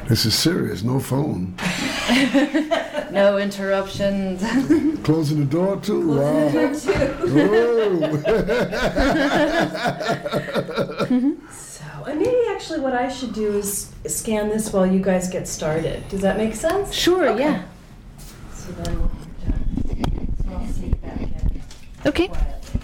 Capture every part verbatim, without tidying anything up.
This is serious, no phone. No interruptions. Closing the door too? Wow. So, and maybe actually what I should do is scan this while you guys get started. Does that make sense? Sure, Okay. yeah. So then we'll so I'll sneak back in Okay. quietly.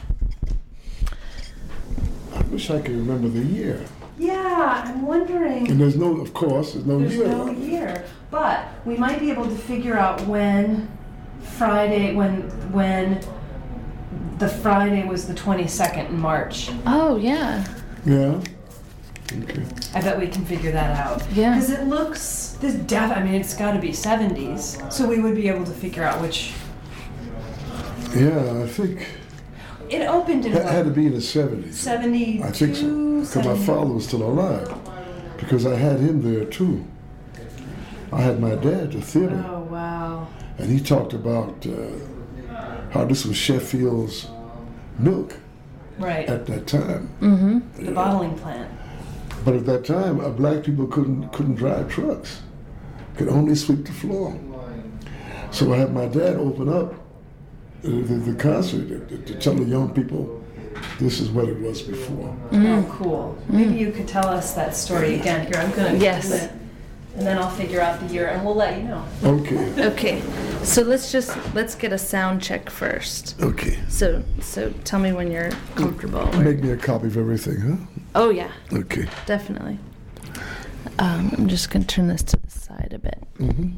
I wish I could remember the year. Yeah, I'm wondering. And there's no, of course, there's no There's year. no year, but we might be able to figure out when Friday, when when the Friday was the twenty-second in March. Oh, yeah. Yeah? Okay. I bet we can figure that out. Yeah. Because it looks, this def, I mean, it's got to be seventies, so we would be able to figure out which. Yeah, I think It opened in it had to what, be in the seventies. seventy-two, I think so. Because my father was still alive. Because I had him there too. I had my dad at the theater. Oh, wow. And he talked about uh, how this was Sheffield's milk Right. at that time. Mm-hmm. The bottling plant. But at that time, uh, black people couldn't couldn't drive trucks, could only sweep the floor. So I had my dad open up the, the, the concert to, to tell the young people this is what it was before. Oh, cool. Maybe you could tell us that story again. Here, I'm going to Yes. do it. And then I'll figure out the year, and we'll let you know. Okay, Okay. So let's just, let's get a sound check first. okay. So, so tell me when you're comfortable. Make me a copy of everything, huh? Oh, yeah, Okay. definitely. Um, I'm just going to turn this to the side a bit. Mm-hmm.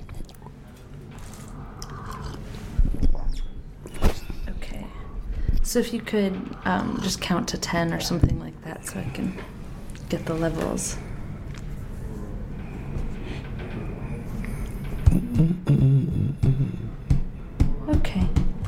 Okay. So if you could um, just count to ten or something like that so I can get the levels. Okay.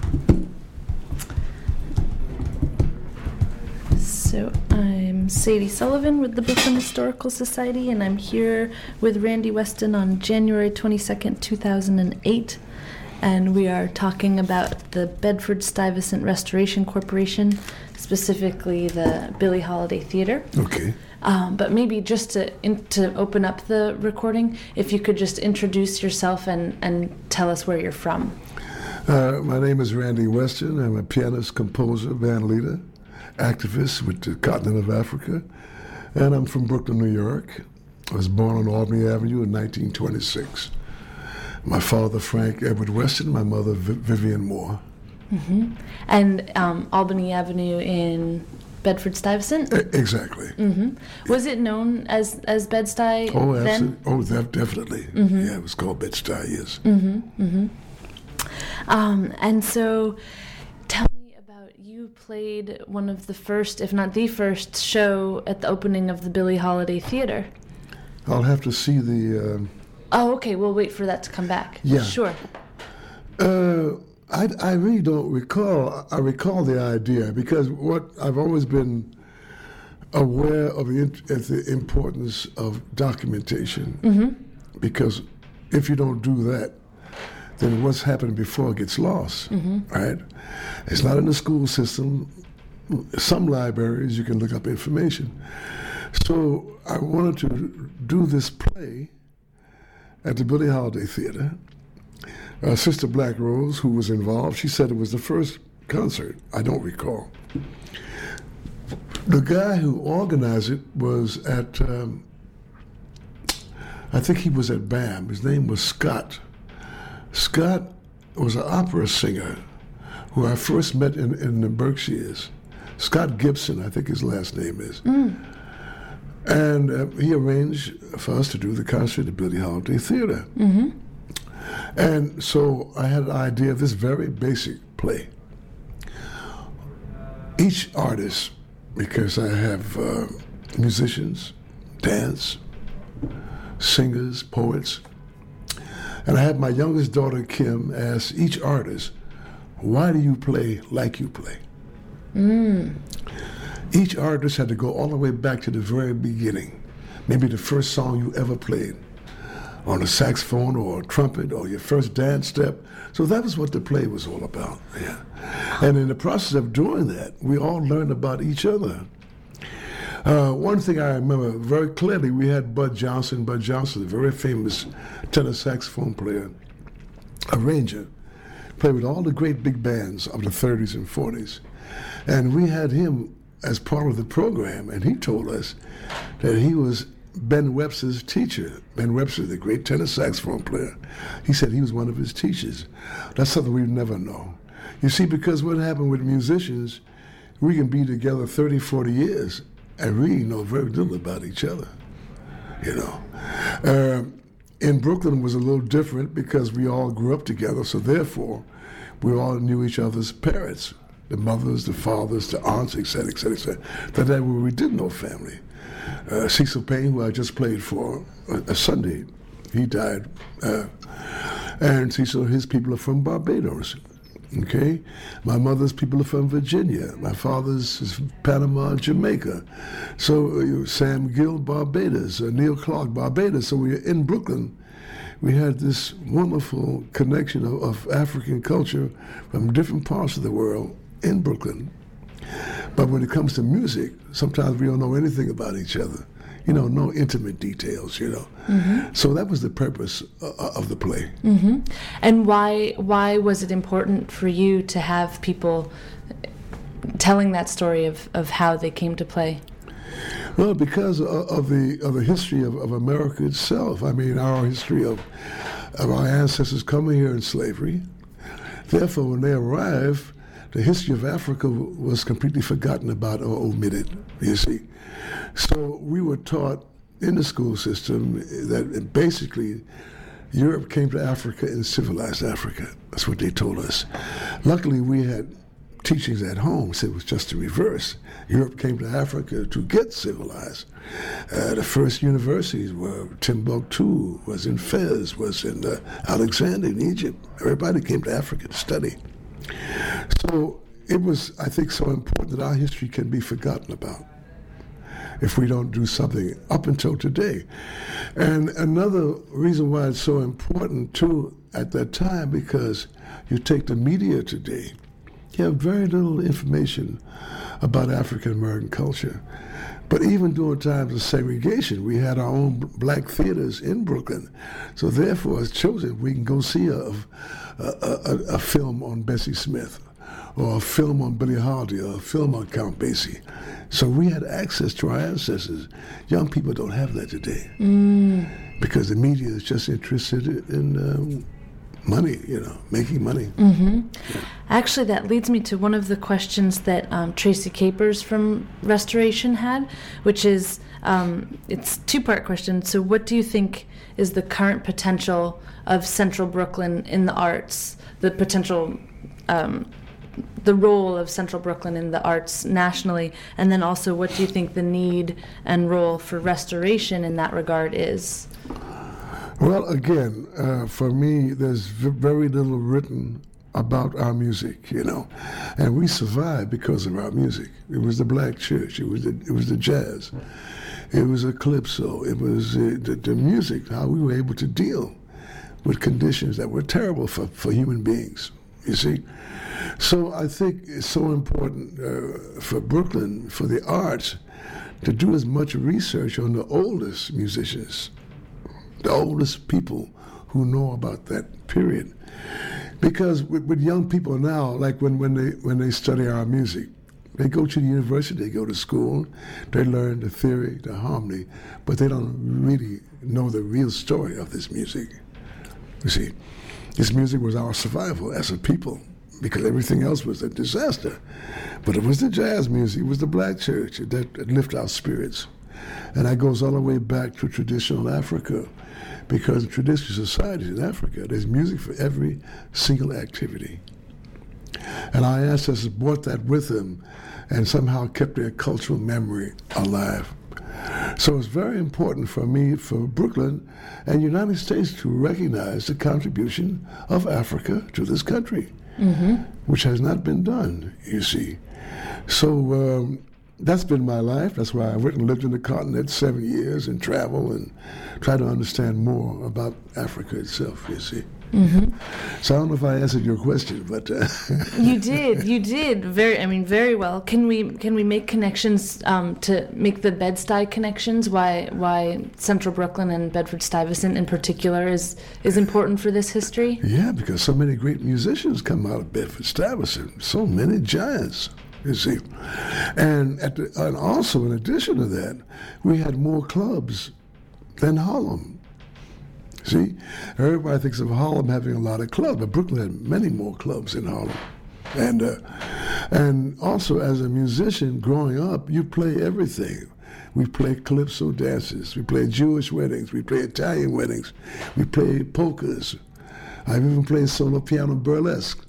So I'm Sadie Sullivan with the Brooklyn Historical Society, and I'm here with Randy Weston on January twenty-second, two thousand eight. And we are talking about the Bedford-Stuyvesant Restoration Corporation, specifically the Billie Holiday Theater. Okay. Um, but maybe just to in, to open up the recording, if you could just introduce yourself and, and tell us where you're from. Uh, my name is Randy Weston. I'm a pianist, composer, band leader, activist with the continent of Africa, and I'm from Brooklyn, New York. I was born on Albany Avenue in nineteen twenty-six. My father, Frank Edward Weston, my mother, v- Vivian Moore. Mm-hmm. And um, Albany Avenue in Bedford-Stuyvesant? E- exactly. Mm-hmm. Was it known as, as Bed-Stuy Oh, then? absolutely. Oh, def- definitely. Mm-hmm. Yeah, it was called Bed-Stuy, yes. Mm-hmm. Mm-hmm. Um, and so tell me about, you played one of the first, if not the first, show at the opening of the Billie Holiday Theater. I'll have to see the... Um, Oh, okay. We'll wait for that to come back. Yeah. Sure. Uh, I, I really don't recall. I recall the idea because what I've always been aware of the, of the importance of documentation. Mm-hmm. Because if you don't do that, then what's happened before gets lost, Mm-hmm. right? It's not in the school system. Some libraries you can look up information. So I wanted to do this play at the Billie Holiday Theater. Uh, Sister Black Rose, who was involved, she said it was the first concert. I don't recall. The guy who organized it was at, um, I think he was at B A M. His name was Scott. Scott was an opera singer who I first met in, in the Berkshires. Scott Gibson, I think his last name is. Mm. And uh, he arranged for us to do the concert at the Billie Holiday Theater. Mm-hmm. And so I had an idea of this very basic play. Each artist, because I have uh, musicians, dance, singers, poets, and I had my youngest daughter, Kim, ask each artist, why do you play like you play? Mm. Each artist had to go all the way back to the very beginning, maybe the first song you ever played on a saxophone or a trumpet or your first dance step. So that was what the play was all about. Yeah. And in the process of doing that, we all learned about each other. Uh, one thing I remember very clearly, we had Bud Johnson. Bud Johnson, a very famous tenor saxophone player, arranger, played with all the great big bands of the thirties and forties. And we had him as part of the program, and he told us that he was Ben Webster's teacher. Ben Webster, the great tenor saxophone player, he said he was one of his teachers. That's something we'd never know. You see, because what happened with musicians, we can be together thirty, forty years and really know very little about each other, you know. Uh, in Brooklyn it was a little different because we all grew up together, so therefore we all knew each other's parents, the mothers, the fathers, the aunts, et cetera, et cetera, et cetera. That that where we did know family. Uh, Cecil Payne, who I just played for a, a Sunday, he died. Uh, and Cecil, his people are from Barbados. Okay, my mother's people are from Virginia. My father's is Panama, Jamaica. So uh, Sam Gill, Barbados. Uh, Neil Clark, Barbados. So we were in Brooklyn. We had this wonderful connection of, of African culture from different parts of the world in Brooklyn. But when it comes to music, sometimes we don't know anything about each other. You know, no intimate details, you know. Mm-hmm. So that was the purpose uh, of the play. Mm-hmm. And why why was it important for you to have people telling that story of, of how they came to play? Well, because of, of the of the history of, of America itself. I mean, our history of, of our ancestors coming here in slavery. Therefore, when they arrived, the history of Africa was completely forgotten about or omitted, you see. So we were taught in the school system that basically Europe came to Africa and civilized Africa. That's what they told us. Luckily, we had teachings at home, so it was just the reverse. Europe came to Africa to get civilized. Uh, the first universities were Timbuktu, was in Fez, was in uh, Alexandria in Egypt. Everybody came to Africa to study. So it was, I think, so important that our history can be forgotten about if we don't do something up until today. And another reason why it's so important, too, at that time, because you take the media today, you have very little information about African-American culture. But even during times of segregation, we had our own black theaters in Brooklyn. So therefore, as children, we can go see a, a, a, a film on Bessie Smith, or a film on Billie Holiday, or a film on Count Basie. So we had access to our ancestors. Young people don't have that today mm. because the media is just interested in um, money, you know, making money. Mm-hmm. Yeah. Actually, that leads me to one of the questions that um, Tracy Capers from Restoration had, which is, um, it's a two-part question. So what do you think is the current potential of Central Brooklyn in the arts, the potential, um, the role of Central Brooklyn in the arts nationally, and then also what do you think the need and role for restoration in that regard is? Well, again, uh, for me, there's v- very little written about our music, you know, and we survived because of our music. It was the black church, it was the, it was the jazz, it was a calypso, it was uh, the, the music, how we were able to deal with conditions that were terrible for, for human beings, you see. So I think it's so important uh, for Brooklyn, for the arts, to do as much research on the oldest musicians, the oldest people who know about that period. Because with, with young people now, like when, when they when they study our music, they go to the university, they go to school, they learn the theory, the harmony, but they don't really know the real story of this music. You see, this music was our survival as a people, because everything else was a disaster. But it was the jazz music, it was the black church that, that lifted our spirits. And that goes all the way back to traditional Africa, because in traditional societies in Africa, there's music for every single activity. And our ancestors brought that with them and somehow kept their cultural memory alive. So it's very important for me, for Brooklyn and the United States, to recognize the contribution of Africa to this country, mm-hmm. which has not been done, you see. So um, that's been my life. That's why I went and lived in the continent seven years and travel and try to understand more about Africa itself, you see. Mm-hmm. So I don't know if I answered your question, but uh, you did. You did very. I mean, very well. Can we can we make connections um, to make the Bed-Stuy connections? Why why Central Brooklyn and Bedford-Stuyvesant in particular is is important for this history? Yeah, because so many great musicians come out of Bedford-Stuyvesant. So many giants, you see, and at the, and also in addition to that, we had more clubs than Harlem. See, everybody thinks of Harlem having a lot of clubs, but Brooklyn had many more clubs in Harlem. And uh, and also as a musician growing up, you play everything. We play calypso dances, we play Jewish weddings, we play Italian weddings, we play polkas. I've even played solo piano burlesque.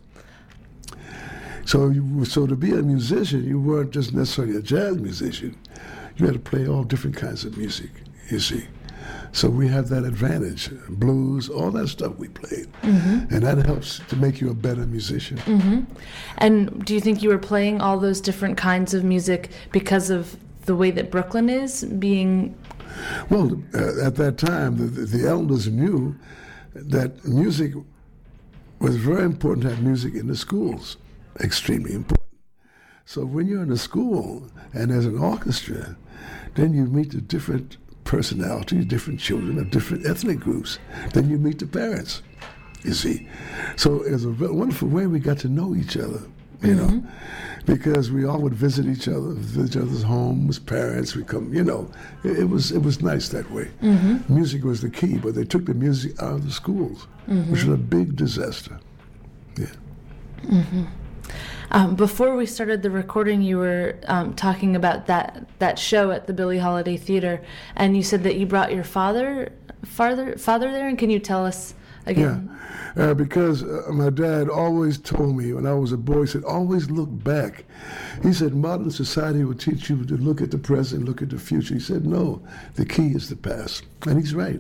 So, you, so to be a musician, you weren't just necessarily a jazz musician. You had to play all different kinds of music, you see. So we have that advantage, blues, all that stuff we played. Mm-hmm. And that helps to make you a better musician. Mm-hmm. And do you think you were playing all those different kinds of music because of the way that Brooklyn is being? Well, uh, at that time, the, the elders knew that music was very important to have music in the schools, extremely important. So when you're in a school and there's an orchestra, then you meet the different personalities, different children of different ethnic groups. Then you meet the parents, you see. So it was a wonderful way we got to know each other, you mm-hmm. know, because we all would visit each other, visit each other's homes, parents, we come, you know. It, it was it was nice that way. Mm-hmm. Music was the key, but they took the music out of the schools, mm-hmm. which was a big disaster. Yeah. Mm-hmm. Um, before we started the recording, you were um, talking about that, that show at the Billie Holiday Theater, and you said that you brought your father father, father there, and can you tell us again? Yeah, uh, because uh, my dad always told me when I was a boy, he said, always look back. He said, modern society will teach you to look at the present, look at the future. He said, no, the key is the past, and he's right.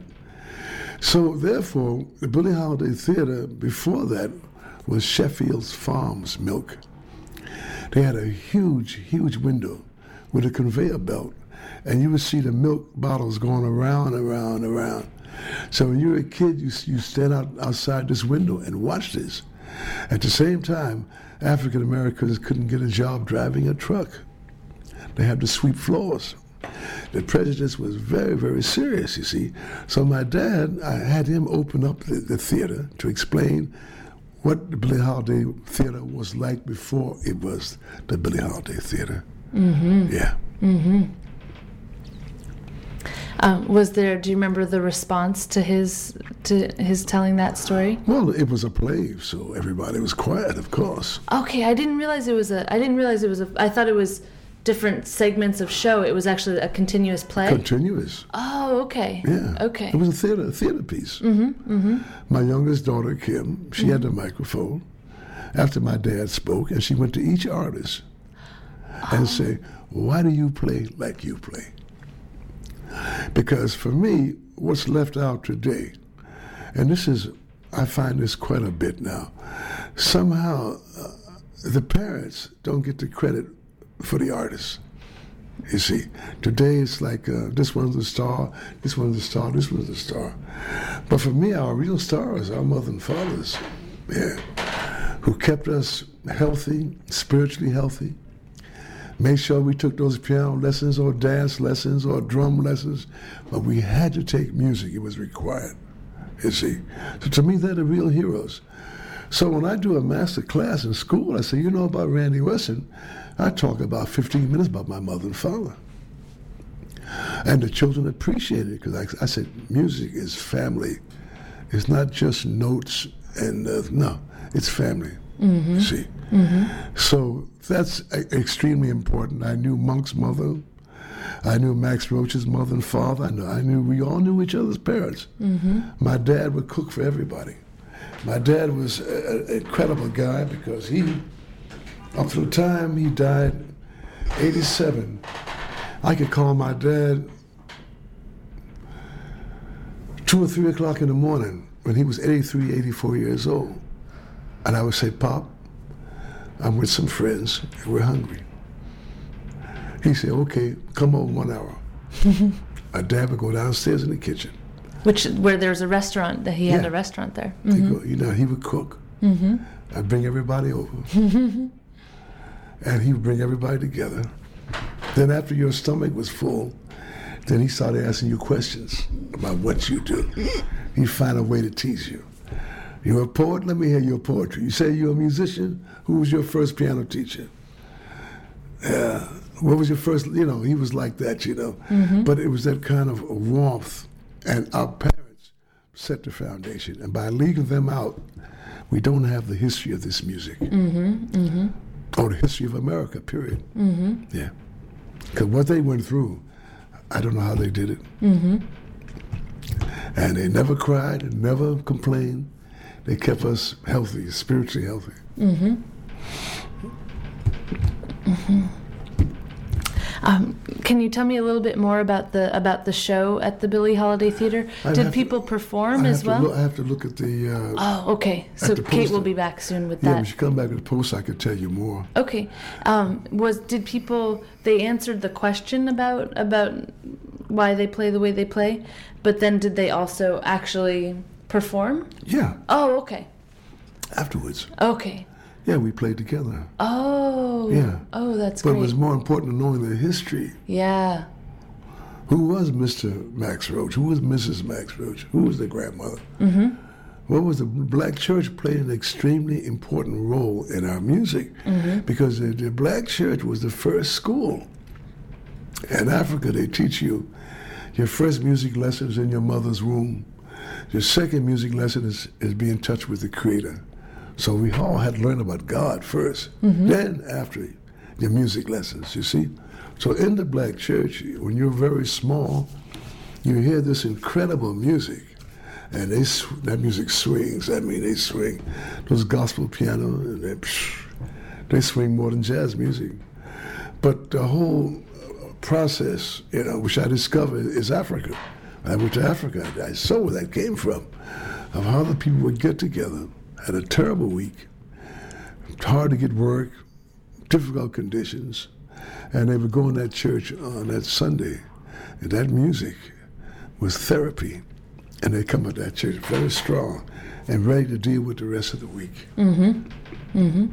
So therefore, the Billie Holiday Theater, before that, was Sheffield's Farms Milk. They had a huge, huge window with a conveyor belt, and you would see the milk bottles going around, around, around. So when you were a kid, you you stand out outside this window and watch this. At the same time, African Americans couldn't get a job driving a truck. They had to sweep floors. The prejudice was very, very serious, you see. So my dad, I had him open up the, the theater to explain what the Billie Holiday Theater was like before it was the Billie Holiday Theater. Mm-hmm. Yeah. Mm-hmm. Um, was there? Do you remember the response to his to his telling that story? Well, it was a play, so everybody was quiet, of course. Okay, I didn't realize it was a. I didn't realize it was a. I thought it was different segments of show. It was actually a continuous play. Continuous. Oh, okay. Yeah. Okay. It was a theater, a theater piece. Mm-hmm. Mm-hmm. My youngest daughter, Kim, she mm-hmm. had the microphone after my dad spoke, and she went to each artist oh. and said, "Why do you play like you play?" Because for me, what's left out today, and this is, I find this quite a bit now, somehow uh, the parents don't get the credit for the artists. You see, today it's like uh, this one's the star, this one's the star, this one's the star. But for me, our real stars, our mother and fathers, yeah, who kept us healthy, spiritually healthy, made sure we took those piano lessons or dance lessons or drum lessons, but we had to take music. It was required, you see. So to me, they're the real heroes. So when I do a master class in school, I say, you know about Randy Weston? I talk about fifteen minutes about my mother and father. And the children appreciate it because I, I said, music is family. It's not just notes and, uh, no, it's family, mm-hmm. see. Mm-hmm. So that's a- extremely important. I knew Monk's mother. I knew Max Roach's mother and father. I knew, I knew we all knew each other's parents. Mm-hmm. My dad would cook for everybody. My dad was an incredible guy because he, up to the time he died, eighty-seven, I could call my dad two or three o'clock in the morning when he was eighty-three, eighty-four years old. And I would say, Pop, I'm with some friends and we're hungry. He'd say, okay, come over one hour. My dad would go downstairs in the kitchen, Which where there's a restaurant that he had Yeah. a restaurant there. He Mm-hmm. go, you know, he would cook. Mm-hmm. I'd bring everybody over. And he would bring everybody together. Then after your stomach was full, then he started asking you questions about what you do. He'd find a way to teach you. You're a poet? Let me hear your poetry. You say you're a musician? Who was your first piano teacher? Uh, what was your first, you know, he was like that, you know. Mm-hmm. But it was that kind of warmth. And our parents set the foundation. And by leaving them out, we don't have the history of this music. Mm-hmm. Mm-hmm. Or the history of America, period. Mm-hmm. Yeah. Because what they went through, I don't know how they did it. Mm-hmm. And they never cried and never complained. They kept us healthy, spiritually healthy. Mm-hmm. Mm-hmm. Um, can you tell me a little bit more about the about the show at the Billie Holiday Theater? I'd Did have people to- perform I as have to well? look- I have to look at the. Uh, Oh, okay. So the Kate will poster. be back soon with yeah, that. when you come back to the post, I could tell you more. Okay. Um, was did people they answered the question about about why they play the way they play, but then did they also actually perform? Yeah, Oh, okay. afterwards. Okay. Yeah, we played together. Oh. Yeah. Oh, that's But great. it was more important than knowing the history. Yeah. Who was Mister Max Roach? Who was Missus Max Roach? Who was the grandmother? Mm-hmm. What was the black church played an extremely important role in our music Mm-hmm. because the, the black church was the first school. In Africa, they teach you your first music lesson is in your mother's womb. Your second music lesson is, is be in touch with the Creator. So we all had to learn about God first, Mm-hmm. then after your music lessons, you see? So in the black church, when you're very small, you hear this incredible music, and they sw- that music swings. I mean, they swing. Those gospel piano, and they, psh, they swing more than jazz music. But the whole process, you know, which I discovered is Africa. I went to Africa. I saw where that came from, of how the people would get together, had a terrible week, hard to get work, difficult conditions, and they would go in that church on that Sunday, and that music was therapy, and they come at that church very strong and ready to deal with the rest of the week. Mm-hmm. Mm-hmm.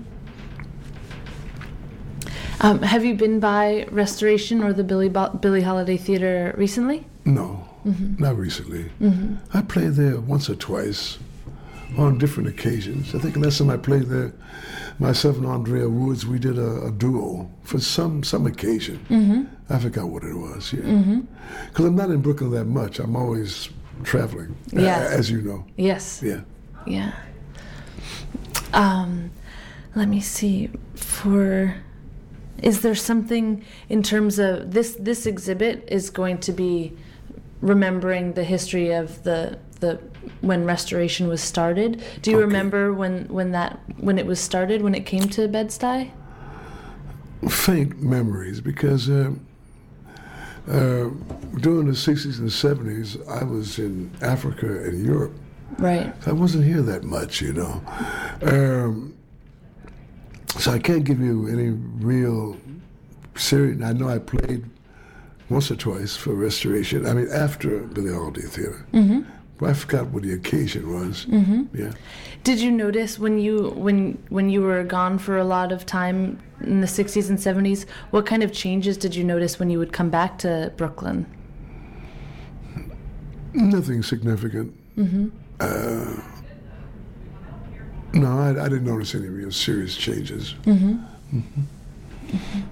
Um, have you been by Restoration or the Billie, Bo- Billie Holiday Theater recently? No, Mm-hmm. not recently. Mm-hmm. I played there once or twice on different occasions. I think the last time I played there, myself and Andrea Woods, we did a, a duo for some some occasion. Mm-hmm. I forgot what it was, yeah. Mm-hmm. Because I'm not in Brooklyn that much. I'm always traveling, Yeah. a- as you know. Yes. Yeah. Yeah. Um, let me see. For is there something in terms of this? This exhibit is going to be remembering the history of the the when Restoration was started. Do you Okay. remember when when that when it was started? When it came to Bed-Stuy? Faint memories, because uh, uh, during the sixties and seventies, I was in Africa and Europe. Right. I wasn't here that much, you know. Um, so I can't give you any real serious. I know I played once or twice for Restoration. I mean, after Billie Holiday Theater. Mm-hmm. But I forgot what the occasion was. Mm-hmm. Yeah. Did you notice when you when when you were gone for a lot of time in the sixties and seventies, what kind of changes did you notice when you would come back to Brooklyn? Nothing significant. Mm-hmm. Uh, no, I, I didn't notice any real serious changes. Mm-hmm. Mm-hmm. Mm-hmm.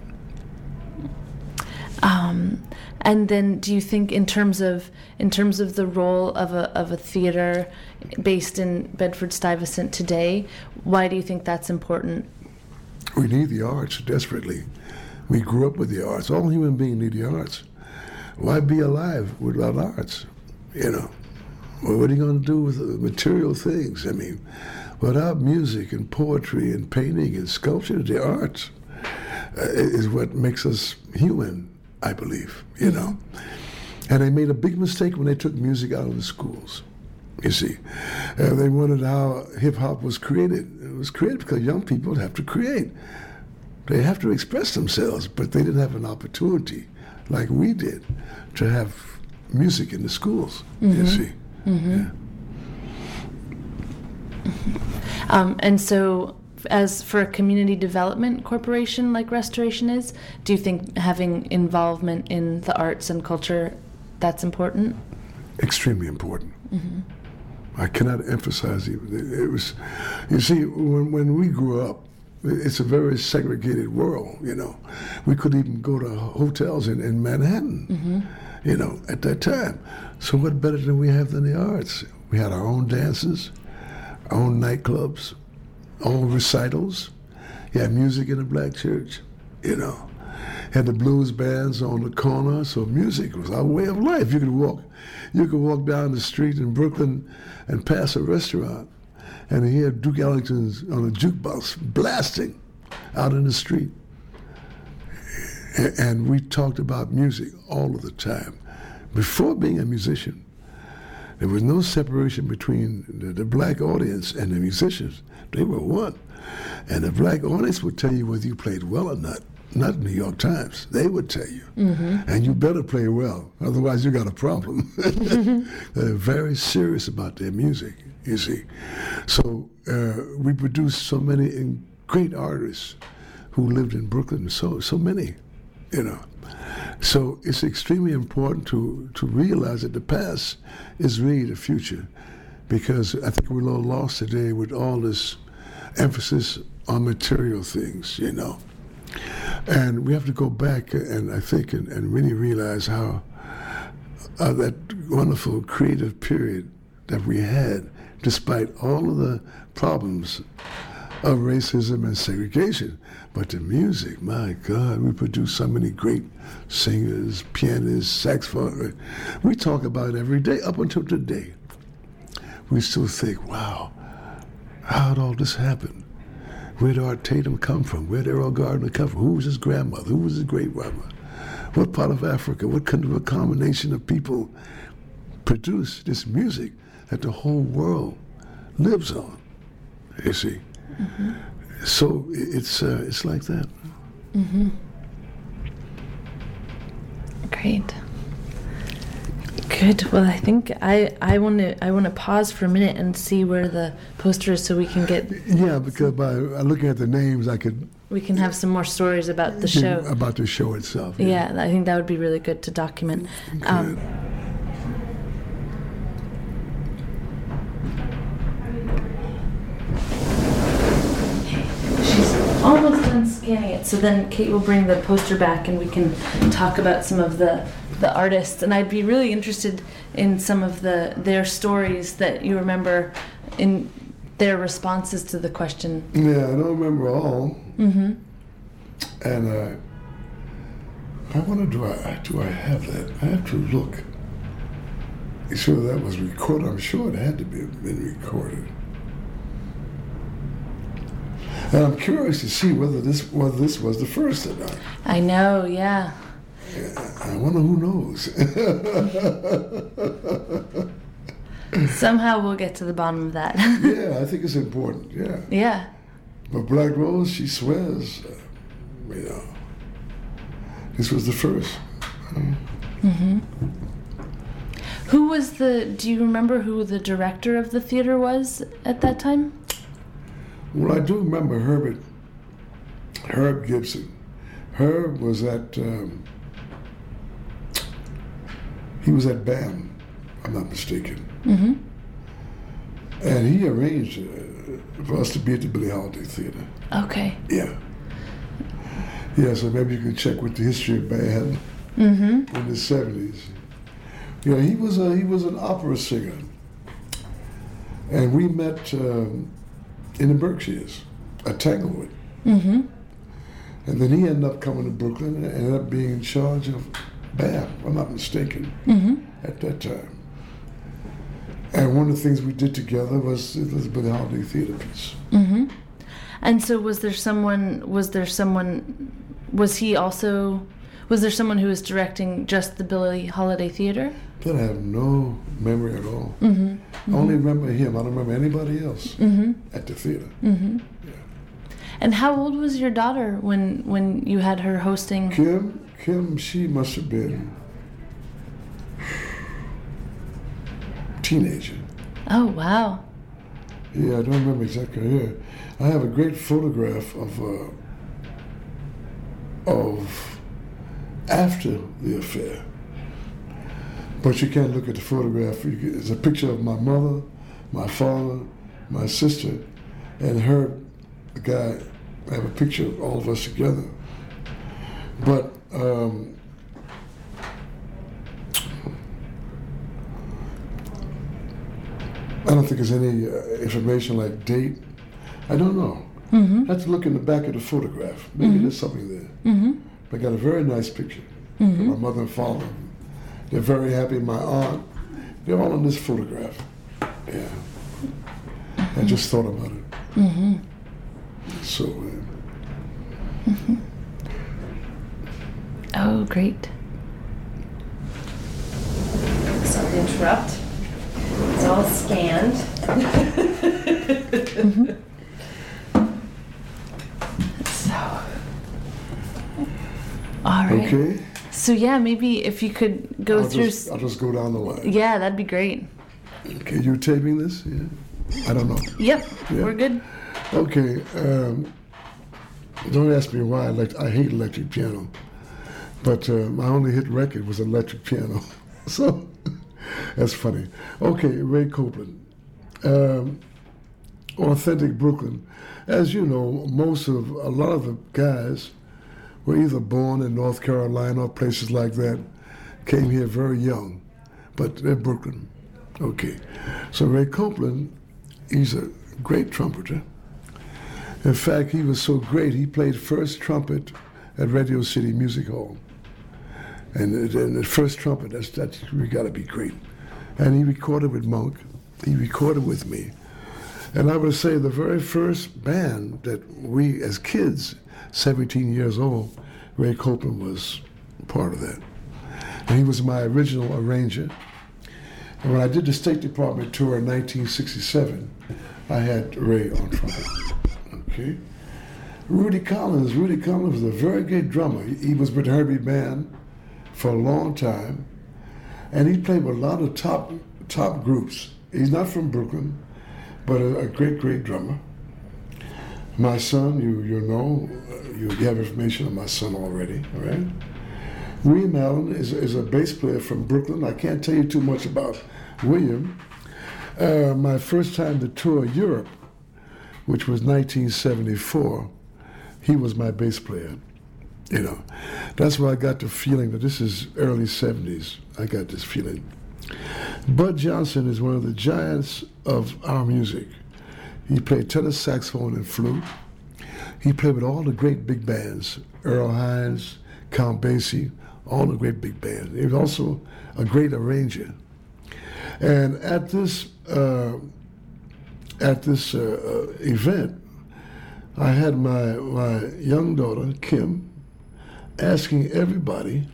Um, and then, do you think, in terms of in terms of the role of a of a theater based in Bedford-Stuyvesant today, why do you think that's important? We need the arts desperately. We grew up with the arts. All human beings need the arts. Why be alive without arts? You know, well, what are you going to do with the material things? I mean, without music and poetry and painting and sculpture, the arts uh, is what makes us human, I believe, you know. And they made a big mistake when they took music out of the schools, you see. Uh, they wondered how hip-hop was created. It was created because young people have to create. They have to express themselves, but they didn't have an opportunity like we did to have music in the schools, mm-hmm. you see. Mm-hmm. Yeah. Um, and so, as for a community development corporation like Restoration is, do you think having involvement in the arts and culture, that's important? Extremely important. Mm-hmm. I cannot emphasize it. It was, you see, when, when we grew up, it's a very segregated world, you know. We couldn't even go to hotels in, in Manhattan, mm-hmm. you know, at that time. So what better than we have than the arts? We had our own dances, our own nightclubs, own recitals. You had music in the black church, you know. Had the blues bands on the corner, so music was our way of life. You could walk, you could walk down the street in Brooklyn and pass a restaurant and hear Duke Ellington's on a jukebox blasting out in the street. And we talked about music all of the time. Before being a musician, there was no separation between the, the black audience and the musicians. They were one. And the black audience would tell you whether you played well or not. Not New York Times. They would tell you. Mm-hmm. And you better play well, otherwise you got a problem. They're very serious about their music, you see. So uh, we produced so many great artists who lived in Brooklyn, so so many, you know. So it's extremely important to, to realize that the past is really the future, because I think we're a little lost today with all this emphasis on material things, you know. And we have to go back and I think and, and really realize how uh, that wonderful creative period that we had, despite all of the problems of racism and segregation. But the music, my God, we produced so many great singers, pianists, saxophone. We talk about it every day, up until today. We still think, wow, how did all this happen? Where did Art Tatum come from? Where did Errol Gardner come from? Who was his grandmother? Who was his great-grandmother? What part of Africa? What kind of a combination of people produced this music that the whole world lives on? You see? Mm-hmm. So it's uh, it's like that. Mm-hmm. Great. Good. Well, I think I I want to I want to pause for a minute and see where the poster is, so we can get. Yeah, because by looking at the names, I could. We can have some more stories about the show. About the show itself. Yeah, yeah I think that would be really good to document. Okay. Um, almost done scanning it, so then Kate will bring the poster back and we can talk about some of the the artists. And I'd be really interested in some of the their stories that you remember in their responses to the question. Yeah, I don't remember all. Mm-hmm. And uh, I wonder, do I do I have that? I have to look. You sure that was recorded? I'm sure it had to be been recorded. And I'm curious to see whether this whether this was the first or not. I know, yeah. yeah I wonder who knows. Somehow we'll get to the bottom of that. Yeah, I think it's important, yeah. Yeah. But Black Rose, she swears, uh, you know, this was the first. Mm-hmm. Who was the, do you remember who the director of the theater was at that time? Well, I do remember Herbert, Herb Gibson. Herb was at, um, he was at BAM, if I'm not mistaken. Mm-hmm. And he arranged uh, for us to be at the Billie Holiday Theater. Okay. Yeah. Yeah, so maybe you can check with the history of BAM mm-hmm. in the seventies. Yeah, he was a, he was an opera singer. And we met um, in the Berkshires, at Tanglewood. Mm-hmm. And then he ended up coming to Brooklyn and ended up being in charge of BAM, if I'm not mistaken, mm-hmm. at that time. And one of the things we did together was it was the Billie Holiday Theater piece. Mm-hmm. And so was there someone, was there someone, was he also, was there someone who was directing just the Billie Holiday Theater? Then I have no memory at all. Mm-hmm. Mm-hmm. I only remember him. I don't remember anybody else mm-hmm. at the theater. Mm-hmm. Yeah. And how old was your daughter when, when you had her hosting? Kim, Kim, she must have been, teenager. Oh, wow. Yeah, I don't remember exactly her hair. I have a great photograph of uh, of after the affair. But you can't look at the photograph. It's a picture of my mother, my father, my sister, and her, the guy. I have a picture of all of us together. But um, I don't think there's any uh, information like date. I don't know. Mm-hmm. I have to look in the back of the photograph. Maybe Mm-hmm. there's something there. Mm-hmm. I got a very nice picture Mm-hmm. of my mother and father. They're very happy. My aunt, they're all in this photograph. Yeah. I just thought about it. Mm-hmm. So, uh, Mm-hmm. Oh, great. Sorry to interrupt. It's all scanned. Mm-hmm. So, all right. okay. So yeah, maybe if you could go I'll through. just, I'll just go down the line. Yeah, that'd be great. Okay, you taping this? Yeah. I don't know. Yep, Yeah. we're good. Okay. Um, don't ask me why I elect- I hate electric piano, but uh, my only hit record was electric piano. So that's funny. Okay, Ray Copeland, um, authentic Brooklyn. As you know, most of a lot of the guys were either born in North Carolina or places like that, came here very young, but they're Brooklyn. Okay, so Ray Copeland, he's a great trumpeter. In fact, he was so great, he played first trumpet at Radio City Music Hall. And, and the first trumpet, that's, that's we gotta be great. And he recorded with Monk, he recorded with me. And I would say the very first band that we, as kids, seventeen years old, Ray Copeland was part of that. And he was my original arranger. And when I did the State Department tour in nineteen sixty-seven, I had Ray on trumpet. Okay. Rudy Collins. Rudy Collins was a very good drummer. He, he was with Herbie Mann for a long time, and he played with a lot of top top groups. He's not from Brooklyn, but a, a great, great drummer. My son, you you know, you have information on my son already, all right? William Allen is, is a bass player from Brooklyn. I can't tell you too much about William. Uh, my first time to tour Europe, which was nineteen seventy-four, he was my bass player. You know, that's where I got the feeling that this is early seventies. I got this feeling. Bud Johnson is one of the giants of our music. He played tenor saxophone and flute. He played with all the great big bands, Earl Hines, Count Basie, all the great big bands. He was also a great arranger. And at this uh, at this uh, uh, event, I had my my young daughter Kim asking everybody,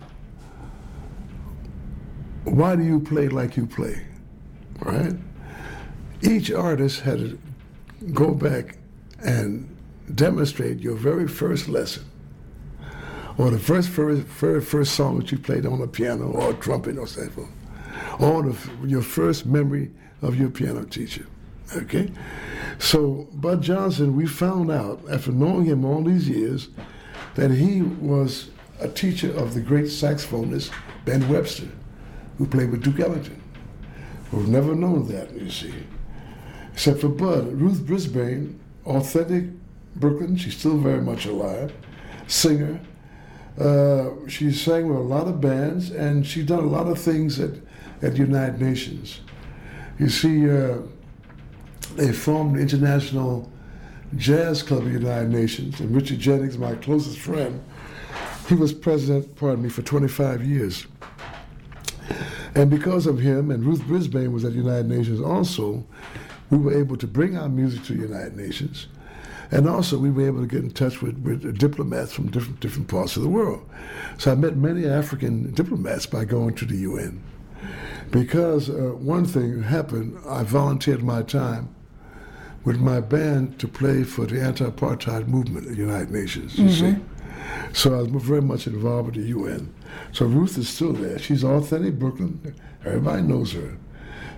"Why do you play like you play?" Right? Each artist had to go back and demonstrate your very first lesson, or the first very, very first song that you played on a piano or a trumpet or saxophone, or the, your first memory of your piano teacher. Okay? So Bud Johnson, we found out after knowing him all these years that he was a teacher of the great saxophonist Ben Webster, who played with Duke Ellington. We've never known that, you see. Except for Bud. Ruth Brisbane, authentic Brooklyn, she's still very much alive, singer. Uh, she sang with a lot of bands, and she's done a lot of things at, at United Nations. You see, uh, they formed the International Jazz Club of the United Nations, and Richard Jennings, my closest friend, he was president, pardon me, for twenty-five years. And because of him, and Ruth Brisbane was at the United Nations also, we were able to bring our music to the United Nations. And also we were able to get in touch with, with diplomats from different, different parts of the world. So I met many African diplomats by going to the U N. Because uh, one thing happened, I volunteered my time with my band to play for the anti-apartheid movement at the United Nations, you mm-hmm. see. So I was very much involved with the U N. So Ruth is still there. She's authentic Brooklyn. Everybody knows her.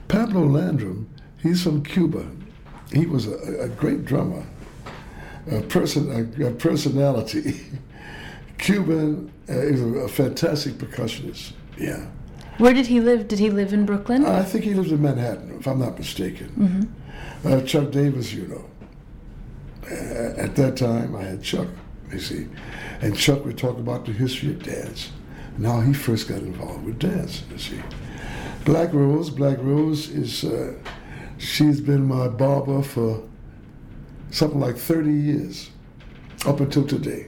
Pablo Landrum, he's from Cuba. He was a, a great drummer, a person, a, a personality. Cuban uh, is a, a fantastic percussionist. Yeah. Where did he live? Did he live in Brooklyn? I think he lived in Manhattan, if I'm not mistaken. Mm-hmm. Uh, Chuck Davis, you know. Uh, at that time, I had Chuck, you see. And Chuck would talk about the history of dance and how he first got involved with dance, you see. Black Rose, Black Rose is, uh, she's been my barber for something like thirty years, up until today.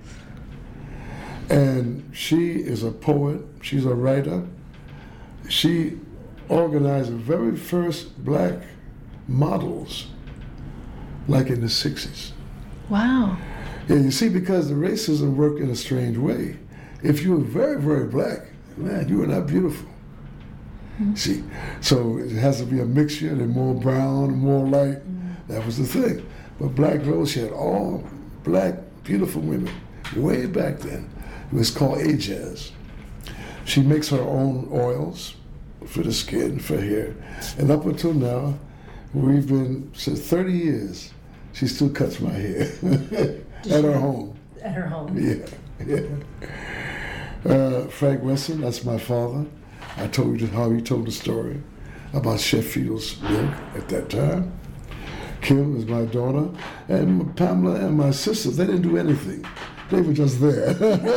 And she is a poet, she's a writer. She organized the very first black models, like in the sixties. Wow. Yeah, you see, because the racism worked in a strange way. If you were very, very black, man, you were not beautiful. Mm-hmm. See, so it has to be a mixture, and more brown, more light. Mm-hmm. That was the thing. But Black Rose, she had all black, beautiful women way back then. It was called Ajaz. She makes her own oils for the skin, for hair. And up until now, we've been, since thirty years, she still cuts my hair at her home. At her home. Yeah, yeah. Uh, Frank Wesson, that's my father. I told you how he told the story about Sheffield's milk at that time. Kim is my daughter. And Pamela and my sisters, they didn't do anything. They were just there.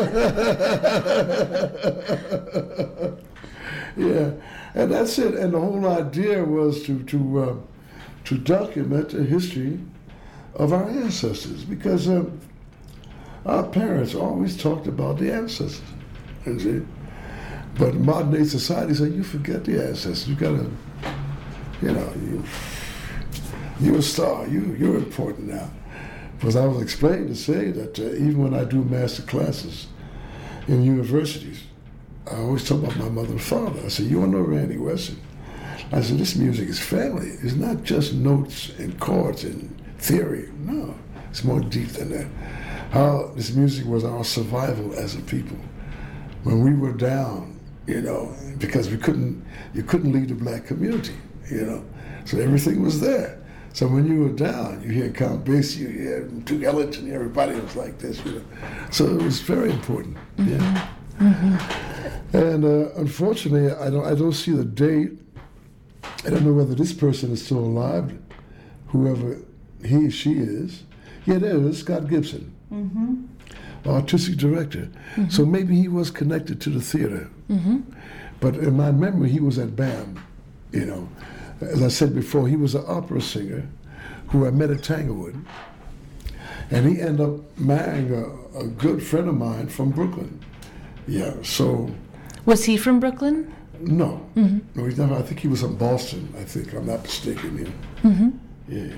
Yeah, and that's it. And the whole idea was to to uh, to document the history of our ancestors, because um, our parents always talked about the ancestors, you see. But modern day society said, you forget the ancestors. You gotta, you know, you you're a star. You you're important now. Because I was explained to say that uh, even when I do master classes in universities, I always talk about my mother and father. I said, you want to know Randy Wesson? I said, this music is family. It's not just notes and chords and theory. No, it's more deep than that. How this music was our survival as a people. When we were down, you know, because we couldn't, you couldn't leave the black community, you know. So everything was there. So when you were down, you hear Count Basie, you hear Duke Ellington, everybody was like this, you know. So it was very important, mm-hmm. yeah. Mm-hmm. And uh, unfortunately, I don't, I don't see the date. I don't know whether this person is still alive, whoever he, she is. Yeah, there it is, Scott Gibson, mm-hmm. artistic director. Mm-hmm. So maybe he was connected to the theater. Mm-hmm. But in my memory, he was at BAM, you know. As I said before, he was an opera singer who I met at Tanglewood. And he ended up marrying a, a good friend of mine from Brooklyn. Yeah, so... Was he from Brooklyn? No. Mm-hmm. No, he's not. I think he was from Boston, I think. I'm not mistaken here. Mm-hmm. Yeah.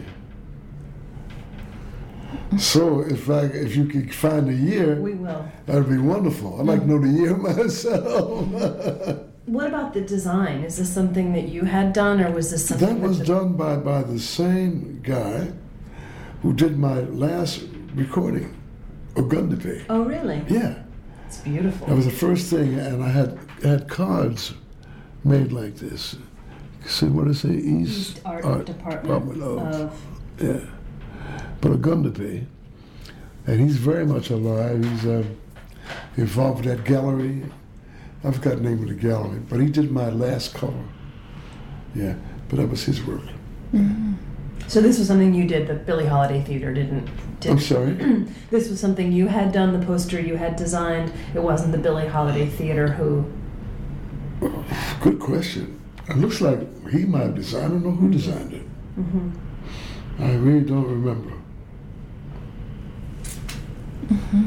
So if I, if you could find a year... We will. That would be wonderful. I'd like to know the year myself. What about the design? Is this something that you had done, or was this something that was that done by, by the same guy who did my last recording, Ogundepe. Oh, really? Yeah. It's beautiful. That was the first thing, and I had had cards made like this. See what is it? East, East Art, Art Department, Department of, of... Yeah. But Ogundepe, and he's very much alive. He's um, involved with that gallery. I forgot the name of the gallery, but he did my last cover. Yeah, but that was his work. Mm-hmm. So this was something you did that Billie Holiday Theater didn't... didn't. I'm sorry? This was something you had done, the poster you had designed. It wasn't the Billie Holiday Theater who... Well, good question. It looks like he might have designed. I don't know who designed it. Mm-hmm. I really don't remember. Mm-hmm.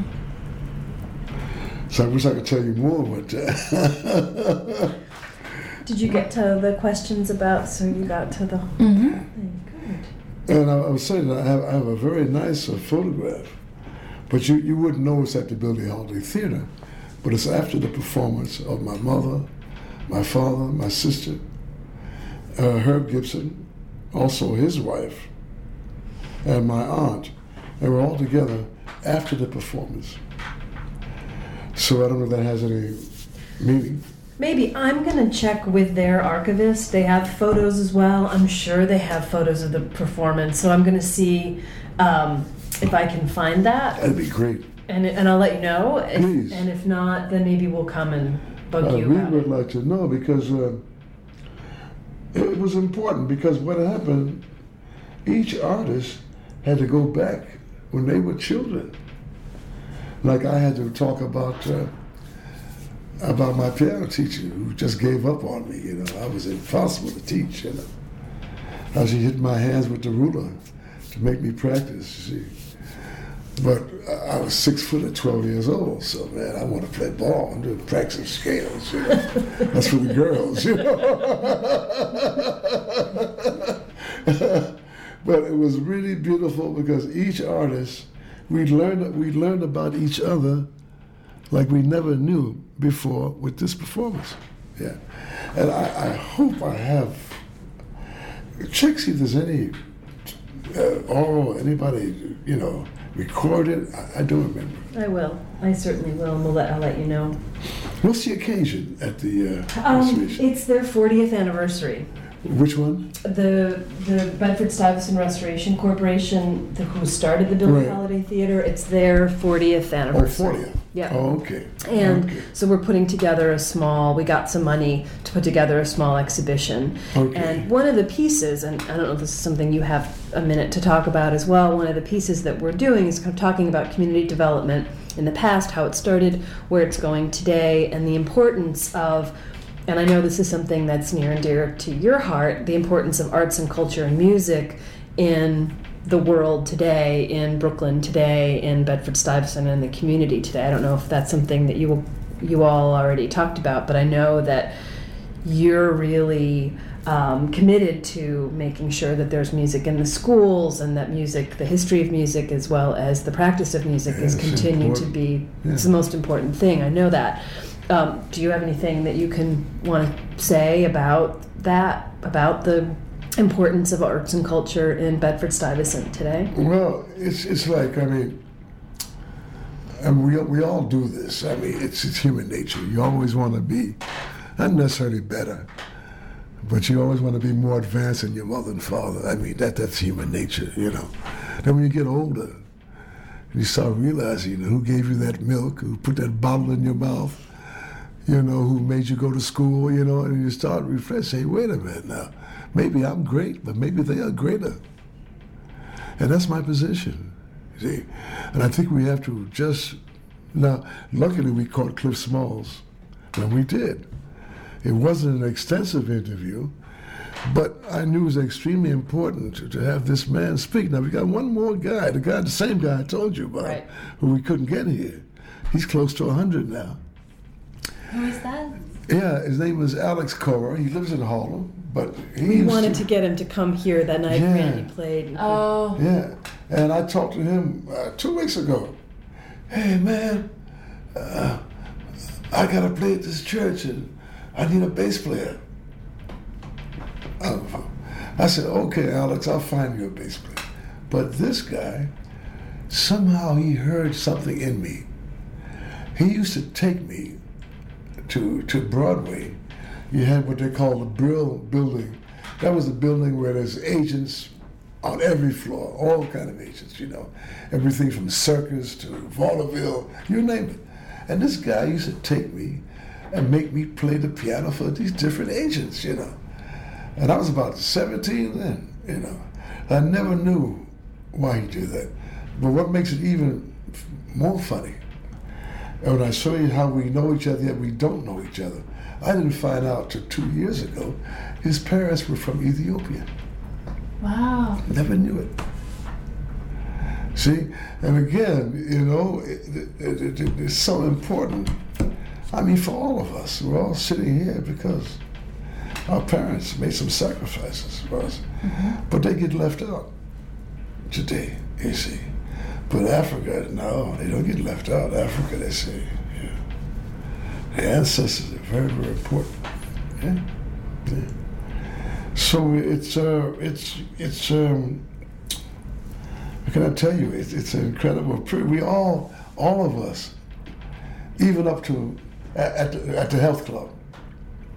So I wish I could tell you more, but... Uh, Did you get to the questions about, so you got to the... Mm-hmm. Good. And I, I was saying that I have, I have a very nice uh, photograph, but you, you wouldn't know it's at the Billie Holiday Theater, but it's after the performance of my mother, my father, my sister, uh, Herb Gibson, also his wife, and my aunt. And we're all together after the performance. So I don't know if that has any meaning. Maybe. I'm going to check with their archivist. They have photos as well. I'm sure they have photos of the performance. So I'm going to see um, if I can find that. That'd be great. And, and I'll let you know. If, Please. And if not, then maybe we'll come and bug Uh, you we about would it. like to know because uh, it was important because what happened, each artist had to go back when they were children. Like I had to talk about uh, about my piano teacher who just gave up on me. You know, I was impossible to teach. You know, how she hit my hands with the ruler to make me practice. You see, but I was six foot at twelve years old, so man, I want to play ball. I'm doing practice scales. You know, that's for the girls. You know, but it was really beautiful because each artist. We learned we learned about each other like we never knew before with this performance. Yeah, and I, I hope I have. Check see if there's any uh, oral anybody you know recorded. I, I don't remember. I will. I certainly will, and we'll let, I'll let you know. What's the occasion at the uh, Um, restoration? it's their fortieth anniversary. Which one? The the Bedford Stuyvesant Restoration Corporation, the, who started the Billie Right. Holiday Theater, it's their fortieth Oh, anniversary. fortieth. Yeah. Oh, okay. And okay. so we're putting together a small, we got some money to put together a small exhibition. Okay. And one of the pieces, and I don't know if this is something you have a minute to talk about as well, one of the pieces that we're doing is kind of talking about community development in the past, how it started, where it's going today, and the importance of, and I know this is something that's near and dear to your heart, the importance of arts and culture and music in the world today, in Brooklyn today, in Bedford-Stuyvesant, and the community today. I don't know if that's something that you you all already talked about, but I know that you're really um, committed to making sure that there's music in the schools and that music, the history of music as well as the practice of music is Yes, continuing to important. be, Yeah. it's the most important thing. I know that. Um, do you have anything that you can want to say about that, about the importance of arts and culture in Bedford-Stuyvesant today? Well, it's it's like I mean, and we we all do this. I mean, it's it's human nature. You always want to be, not necessarily better, but you always want to be more advanced than your mother and father. I mean, that that's human nature, you know. Then when you get older, you start realizing who gave you that milk, who put that bottle in your mouth, you know, who made you go to school, you know, and you start refreshing. Hey, wait a minute now. Maybe I'm great, but maybe they are greater. And that's my position, you see. And I think we have to just, now, luckily we caught Cliff Smalls when we did. It wasn't an extensive interview, but I knew it was extremely important to, to have this man speak. Now, we got one more guy, the guy, the same guy I told you about, Right. who we couldn't get here. He's close to one hundred now. Who is that? Yeah, his name is Alex Cora. He lives in Harlem, but he We used wanted to get him to come here that night Yeah. Randy played. Oh, Yeah, and I talked to him uh, two weeks ago. Hey, man, uh, I gotta play at this church and I need a bass player. Uh, I said, okay, Alex, I'll find you a bass player. But this guy, somehow he heard something in me. He used to take me to to Broadway. You had what they call the Brill Building. That was a building where there's agents on every floor, all kind of agents, you know. Everything from circus to vaudeville, you name it. And this guy used to take me and make me play the piano for these different agents, you know. And I was about seventeen then, you know. I never knew why he did that. But what makes it even more funny, and when I show you how we know each other, yet we don't know each other, I didn't find out till two years ago, his parents were from Ethiopia. wow. Never knew it. See, and again, you know, it, it, it, it, it's so important. I mean, for all of us, we're all sitting here because our parents made some sacrifices for us, mm-hmm. but they get left out today, you see. But Africa, no, they don't get left out. Africa, they say, yeah. The ancestors are very, very important. Yeah? Yeah. So it's, uh, it's, it's, um, what can I tell you? It's, it's an incredible, we all, all of us, even up to, at, at, the, at the health club,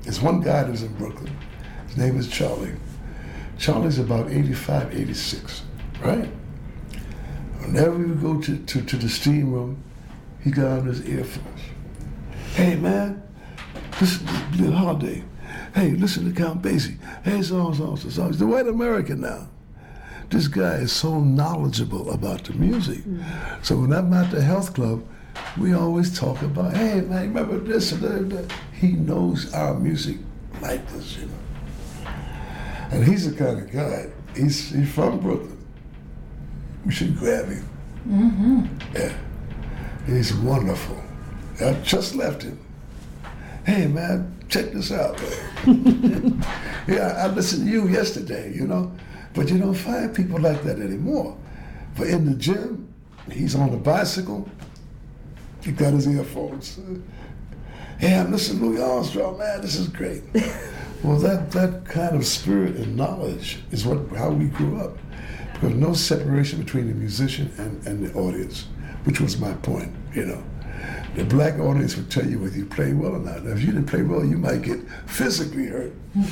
There's one guy that's in Brooklyn. His name is Charlie. Charlie's about eighty-five, eighty-six, right? Whenever we would go to, to, to the steam room, he got on his earphones. Hey, man, listen to Billie Holiday. Hey, listen to Count Basie. Hey, so so so so. He's the white American now. This guy is so knowledgeable about the music. Mm. So when I'm at the health club, we always talk about, hey, man, remember this and that, that. He knows our music like this, you know. And he's the kind of guy, he's, he's from Brooklyn. We should grab him. Mm-hmm. Yeah. He's wonderful. I just left him. Hey, man, check this out, man. Yeah, I listened to you yesterday, you know, but you don't find people like that anymore. But in the gym, he's on a bicycle, he got his earphones. Hey, I'm listening to Louis Armstrong, man, this is great. Well, that, that kind of spirit and knowledge is what how we grew up. Because no separation between the musician and, and the audience, which was my point, you know. The black audience would tell you whether you play well or not. Now, if you didn't play well, you might get physically hurt.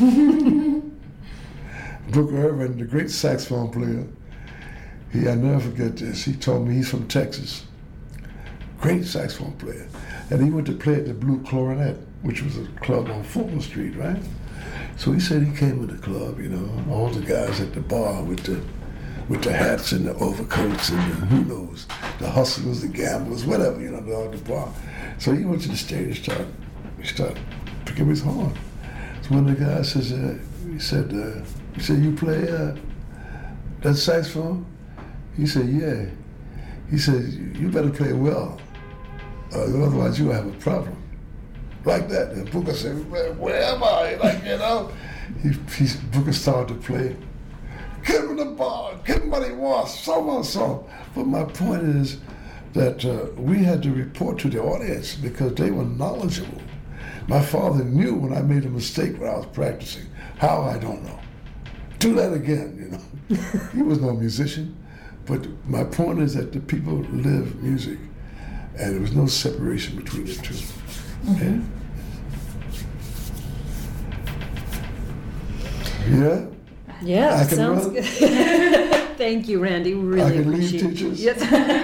Booker Irvin, the great saxophone player, he, I'll never forget this. He told me he's from Texas. Great saxophone player. And he went to play at the Blue Clarinet, which was a club on Fulton Street, right? So he said he came to the club, you know, all the guys at the bar with the with the hats and the overcoats and the, who knows, the hustlers, the gamblers, whatever, you know, they're all at the bar. So he went to the stage and started, he started picking up his horn. So one of the guys says, uh, he said, uh, he said, you play uh, that saxophone? He said, yeah. He said, you better play well, uh, otherwise you'll have a problem. Like that. And Booker said, where am I? Like, you know, he, he, Booker started to play. Give him the ball, give him what he wants, so on, so. But my point is that uh, we had to report to the audience because they were knowledgeable. My father knew when I made a mistake when I was practicing. How, I don't know. Do that again, you know. He was no musician, but my point is that the people live music, and there was no separation between the two. Mm-hmm. Yeah? Yeah? Yeah, I can sounds run. good. Thank you, Randy. Really I can lead appreciate teachers. Yes.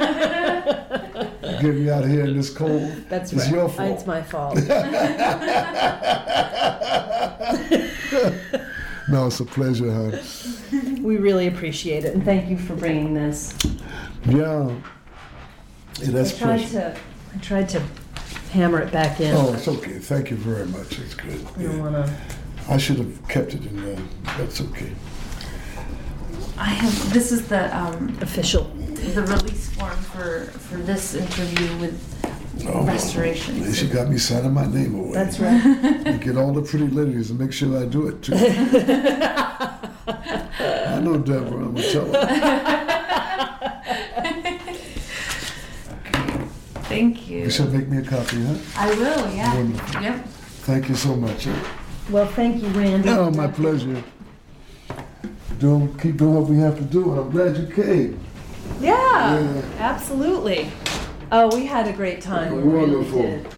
Get me out here in this cold. That's it's right. your fault. It's my fault. No, it's a pleasure, hon. We really appreciate it, and thank you for bringing this. Yeah. Yeah, that's I tried precious. to, I tried to hammer it back in. Oh, it's okay. Thank you very much. It's good. I don't Yeah. want to. I should have kept it in there. That's okay. I have, this is the, um, Official. the release form for, for this interview with Oh, Restoration. She got me signing my name away. That's right. And get all the pretty ladies and make sure I do it too. I know Deborah. I'm gonna tell her. Thank you. You should make me a copy, huh? I will, yeah. Wonderful. Yep. Thank you so much. Huh? Well, thank you, Randy. Oh, my pleasure. Doing, keep doing what we have to do, and I'm glad you came. Yeah, Yeah. absolutely. Oh, we had a great time. We Wonderful. really did.